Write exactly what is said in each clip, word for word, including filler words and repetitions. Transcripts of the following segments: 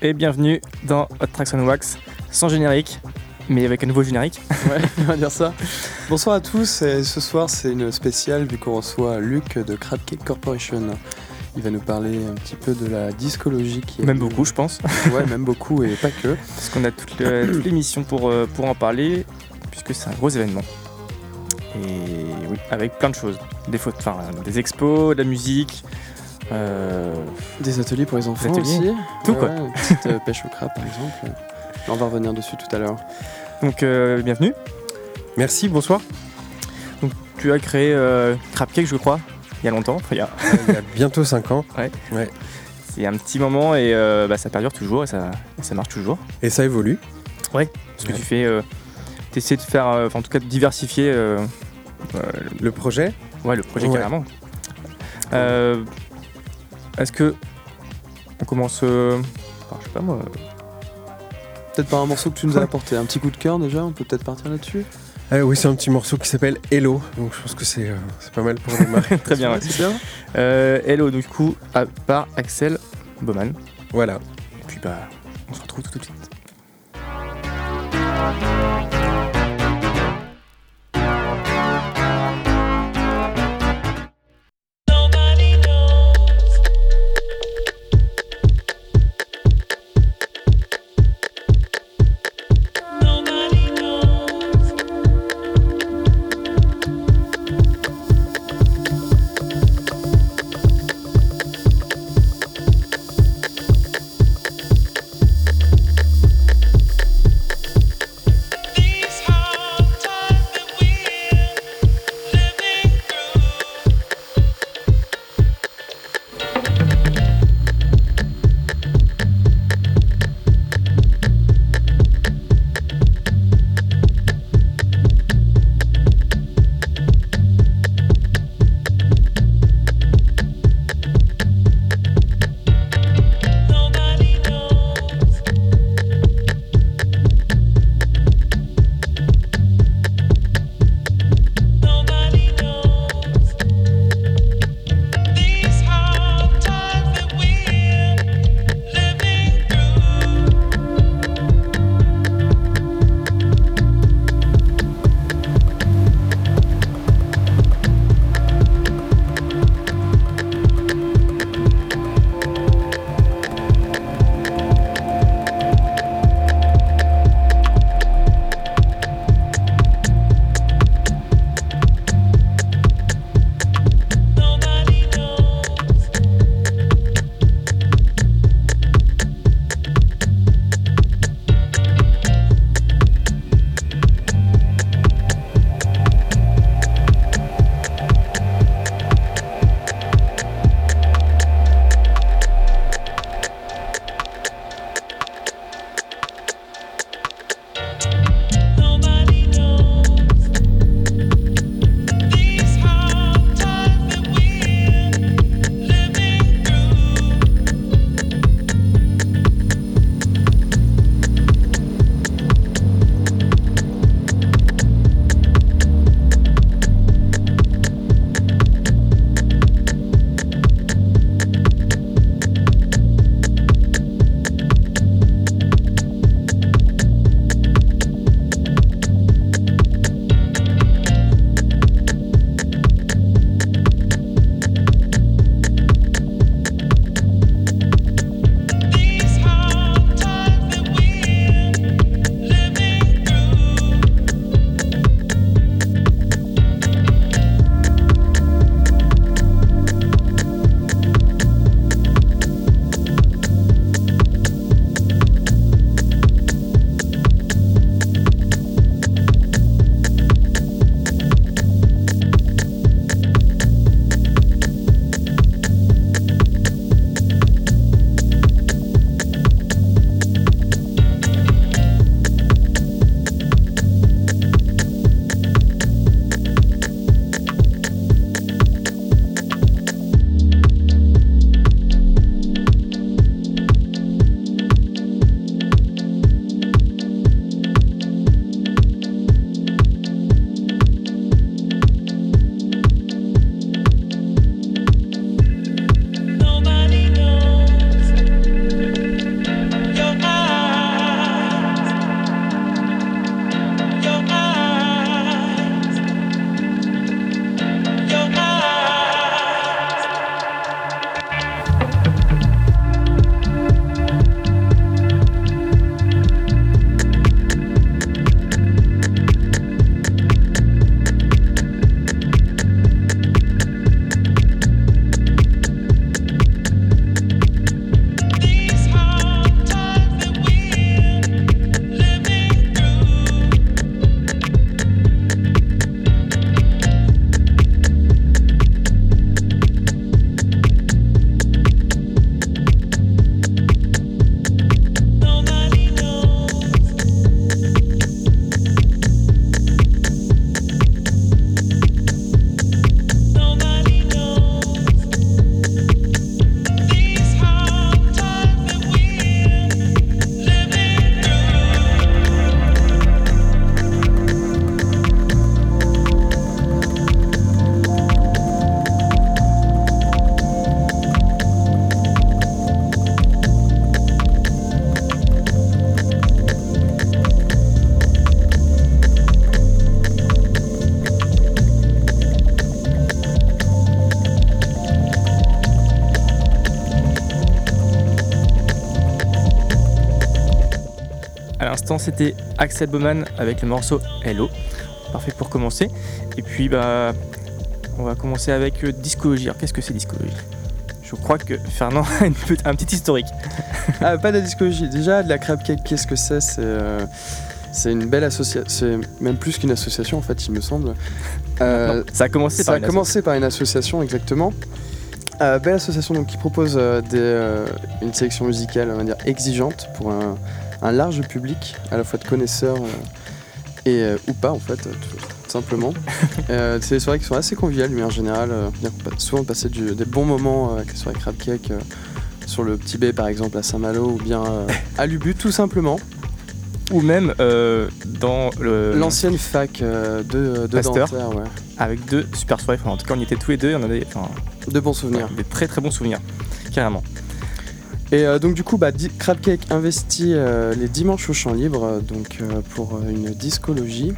et bienvenue dans Hot Tracks on Wax, sans générique, mais avec un nouveau générique. Ouais, on va dire ça. Bonsoir à tous, et ce soir c'est une spéciale vu qu'on reçoit Luc de Crab Cake Corporation. Il va nous parler un petit peu de la discologie. Qui même eu... beaucoup, je pense. Ouais, même beaucoup et pas que. Parce qu'on a toute, le, toute l'émission pour, pour en parler, puisque c'est un gros événement. Et oui, avec plein de choses. Des, photos, enfin, des expos, de la musique. Euh... Des ateliers pour les enfants ateliers. aussi. Tout ouais, quoi. Ouais, une petite euh, pêche au crabe par exemple. On va revenir dessus tout à l'heure. Donc euh, bienvenue. Merci, bonsoir. Donc tu as créé euh, Crab Cake, je crois, il y a longtemps. Enfin, il, y a... euh, il y a bientôt cinq ans. Ouais. ouais. C'est un petit moment et euh, bah, ça perdure toujours et ça, et ça marche toujours. Et ça évolue. Ouais. Parce que ouais. tu fais, euh, tu essaies de faire, euh, en tout cas de diversifier euh, euh, le projet. Ouais, le projet ouais. carrément. Euh, est-ce que on commence, euh, enfin, je sais pas moi. Peut-être par un morceau que tu nous as apporté, un petit coup de cœur déjà, on peut peut-être partir là-dessus. Euh, oui, c'est un petit morceau qui s'appelle Hello, donc je pense que c'est, euh, c'est pas mal pour démarrer. Très bien, ouais. C'est bien. Euh, Hello, du coup, à, par Axel Baumann. Voilà. Et puis bah, on se retrouve tout de suite. l'instant, c'était Axel Baumann avec le morceau Hello. Parfait pour commencer. Et puis, bah, on va commencer avec euh, discologie. Alors, qu'est-ce que c'est discologie ? Je crois que Fernand a une petite- un petit historique. Ah, pas de la discologie. Déjà, de la crab cake, qu'est-ce que c'est ? C'est, euh, c'est une belle association. C'est même plus qu'une association, en fait, il me semble. Euh, Non, ça a commencé ça par a une commencé par une association, exactement. Euh, belle association donc, qui propose euh, des, euh, une sélection musicale, on va dire, exigeante pour un, un large public, à la fois de connaisseurs euh, et euh, ou pas, en fait, euh, tout, tout simplement. euh, c'est des soirées qui sont assez conviviales, mais en général, euh, bien qu'on passe souvent passer du- des bons moments euh, avec les soirées crab cake euh, sur le Petit B, par exemple, à Saint-Malo, ou bien euh, à Lubu, tout simplement. Ou même euh, dans le. L'ancienne fac euh, de, de Pasteur. Dentaire, ouais. Avec deux super soirées. Enfin, en tout cas, on y était tous les deux. On a des, enfin, De bons souvenirs. des très très bons souvenirs. Carrément. Et euh, donc du coup, bah, Di- Crab Cake investit euh, les dimanches au champ libre euh, donc, euh, pour euh, une discologie.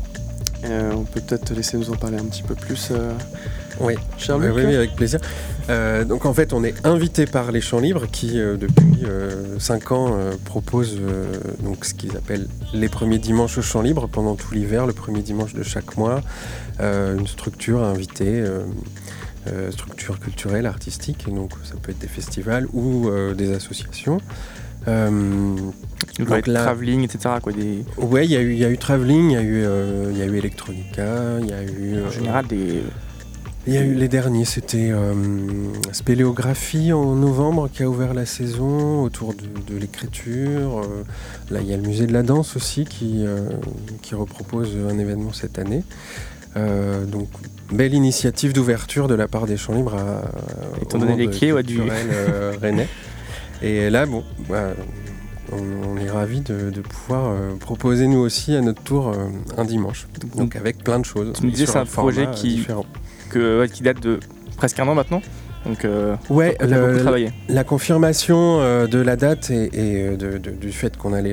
Euh, on peut peut-être te laisser nous en parler un petit peu plus, euh, Oui, cher oui, Luc. oui, oui, avec plaisir. Euh, donc en fait, on est invité par les Champs Libres qui, euh, depuis cinq ans, euh, proposent euh, donc, ce qu'ils appellent les premiers dimanches au Champ Libre pendant tout l'hiver, le premier dimanche de chaque mois. Euh, une structure invitée, euh, euh, structure culturelle, artistique. Et donc ça peut être des festivals ou euh, des associations. Euh, Il doit être là- travelling, et cetera. Quoi, des, ouais, il y a eu, il y a eu Travelling, il y a eu, euh, il y a eu Electronica, il y a eu. en euh, général, des. Il y a eu les derniers, c'était euh, Spéléographie en novembre qui a ouvert la saison autour de, de l'écriture. Euh, là, il y a le musée de la danse aussi qui, euh, qui repropose un événement cette année. Euh, donc, belle initiative d'ouverture de la part des Champs Libres à, Ils t'ont au donné monde les clés, ouais, du- culturel, euh, rennais. Et là, bon, bah, on, on est ravis de, de pouvoir euh, proposer nous aussi à notre tour euh, un dimanche. Donc, avec plein de choses. Tu me disais, sur c'est un projet format, euh, qui- différent. Que, ouais, qui date de presque un an maintenant. Donc, euh, Ouais, on a beaucoup le- travaillé. La confirmation euh, de la date et, et, euh, de- de- du fait qu'on allait